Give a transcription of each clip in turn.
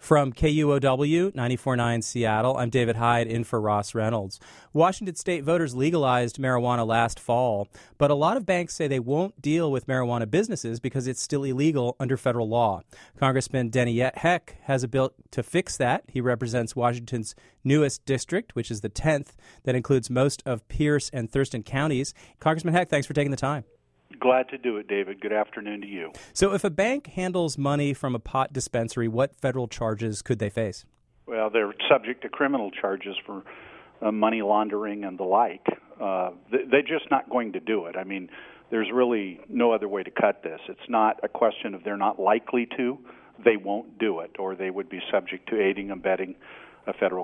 From KUOW 94.9 Seattle, I'm David Hyde in for Ross Reynolds. Washington state voters legalized marijuana last fall, but a lot of banks say they won't deal with marijuana businesses because it's still illegal under federal law. Congressman Denny Heck has a bill to fix that. He represents Washington's newest district, which is the 10th, that includes most of Pierce and Thurston counties. Congressman Heck, thanks for taking the time. Glad to do it, David. Good afternoon to you. So if a bank handles money from a pot dispensary, what federal charges could they face? Well, they're subject to criminal charges for money laundering and the like. They're just not going to do it. I mean, there's really no other way to cut this. It's not a question of they're not likely to. They won't do it, or they would be subject to aiding and abetting a federal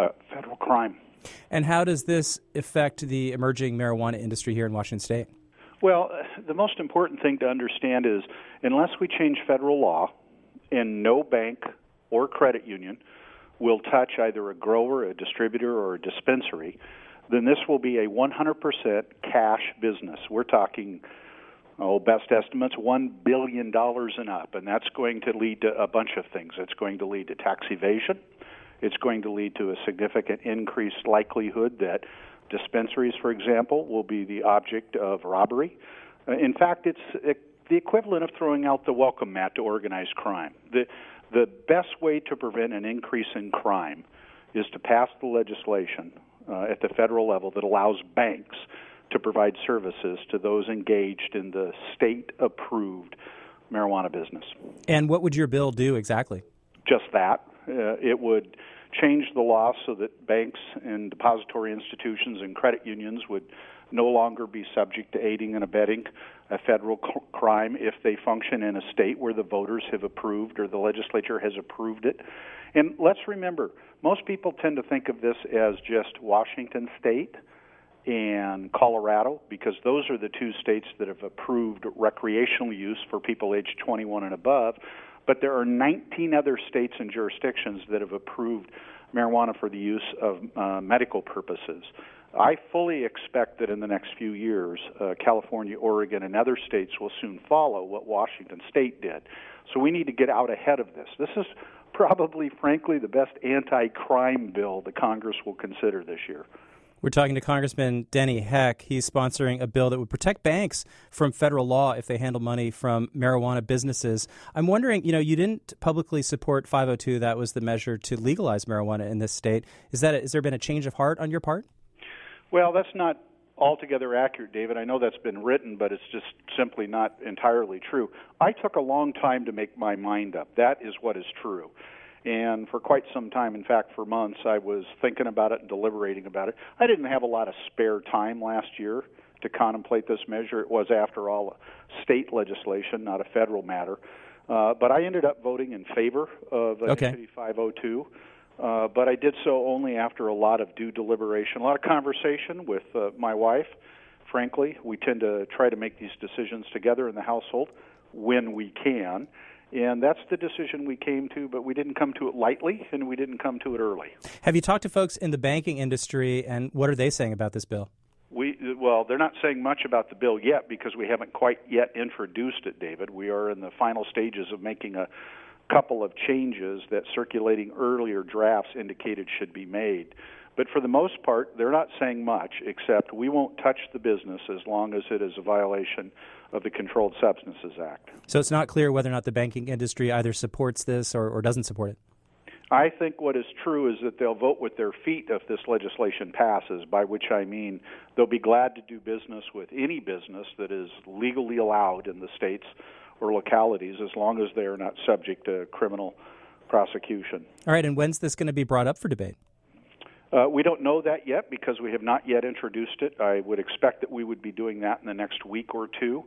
crime. And how does this affect the emerging marijuana industry here in Washington State? Well, the most important thing to understand is unless we change federal law, and no bank or credit union will touch either a grower, a distributor, or a dispensary, then this will be a 100% cash business. We're talking, best estimates, $1 billion and up, and that's going to lead to a bunch of things. It's going to lead to tax evasion. It's going to lead to a significant increased likelihood that dispensaries, for example, will be the object of robbery. In fact, it's the equivalent of throwing out the welcome mat to organized crime. The best way to prevent an increase in crime is to pass the legislation at the federal level that allows banks to provide services to those engaged in the state-approved marijuana business. And what would your bill do exactly? Just that. It would change the law so that banks and depository institutions and credit unions would no longer be subject to aiding and abetting a federal crime if they function in a state where the voters have approved or the legislature has approved it. And let's remember, most people tend to think of this as just Washington State and Colorado, because those are the two states that have approved recreational use for people aged 21 and above. But there are 19 other states and jurisdictions that have approved marijuana for the use of medical purposes. I fully expect that in the next few years, California, Oregon, and other states will soon follow what Washington State did. So we need to get out ahead of this. This is probably, frankly, the best anti-crime bill the Congress will consider this year. We're talking to Congressman Denny Heck. He's sponsoring a bill that would protect banks from federal law if they handle money from marijuana businesses. I'm wondering, you didn't publicly support 502. That was the measure to legalize marijuana in this state. Has there been a change of heart on your part? Well, that's not altogether accurate, David. I know that's been written, but it's just simply not entirely true. I took a long time to make my mind up. That is what is true. And for quite some time, in fact, for months, I was thinking about it and deliberating about it. I didn't have a lot of spare time last year to contemplate this measure. It was, after all, state legislation, not a federal matter. But I ended up voting in favor of Initiative 502. But I did so only after a lot of due deliberation, a lot of conversation with my wife. Frankly, we tend to try to make these decisions together in the household when we can. And that's the decision we came to, but we didn't come to it lightly, and we didn't come to it early. Have you talked to folks in the banking industry, and what are they saying about this bill? Well, they're not saying much about the bill yet because we haven't quite yet introduced it, David. We are in the final stages of making a couple of changes that circulating earlier drafts indicated should be made. But for the most part, they're not saying much, except we won't touch the business as long as it is a violation of the Controlled Substances Act. So it's not clear whether or not the banking industry either supports this or doesn't support it? I think what is true is that they'll vote with their feet if this legislation passes, by which I mean they'll be glad to do business with any business that is legally allowed in the states or localities as long as they are not subject to criminal prosecution. All right, and when's this going to be brought up for debate? We don't know that yet because we have not yet introduced it. I would expect that we would be doing that in the next week or two.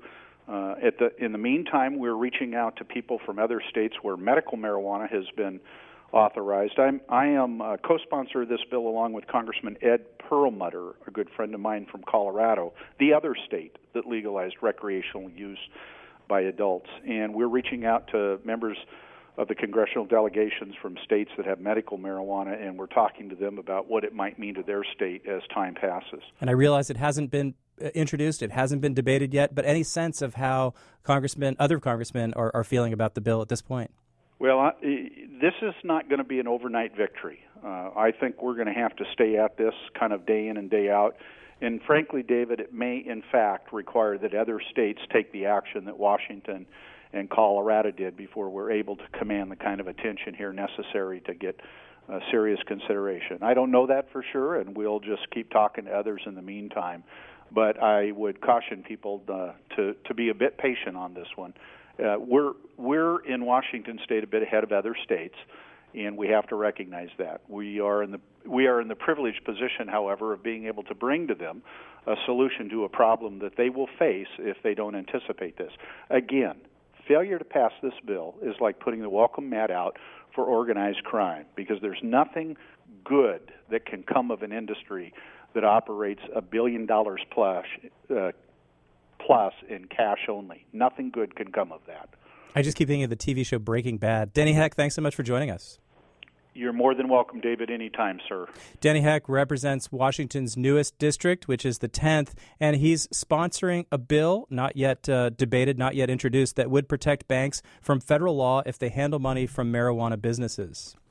In the meantime, we're reaching out to people from other states where medical marijuana has been authorized. I am a co-sponsor of this bill along with Congressman Ed Perlmutter, a good friend of mine from Colorado, the other state that legalized recreational use by adults. And we're reaching out to members of the congressional delegations from states that have medical marijuana, and we're talking to them about what it might mean to their state as time passes. And I realize it hasn't been introduced, it hasn't been debated yet, but any sense of how other congressmen are feeling about the bill at this point? Well, this is not going to be an overnight victory. I think we're going to have to stay at this kind of day in and day out. And frankly, David, it may in fact require that other states take the action that Washington and Colorado did before we're able to command the kind of attention here necessary to get serious consideration. I don't know that for sure, and we'll just keep talking to others in the meantime. But I would caution people to be a bit patient on this one. We're in Washington State a bit ahead of other states, and we have to recognize that. We are in the privileged position, however, of being able to bring to them a solution to a problem that they will face if they don't anticipate this. Again, failure to pass this bill is like putting the welcome mat out for organized crime, because there's nothing good that can come of an industry that operates $1 billion plus in cash only. Nothing good can come of that. I just keep thinking of the TV show Breaking Bad. Denny Heck, thanks so much for joining us. You're more than welcome, David, anytime, sir. Denny Heck represents Washington's newest district, which is the 10th, and he's sponsoring a bill, not yet debated, not yet introduced, that would protect banks from federal law if they handle money from marijuana businesses.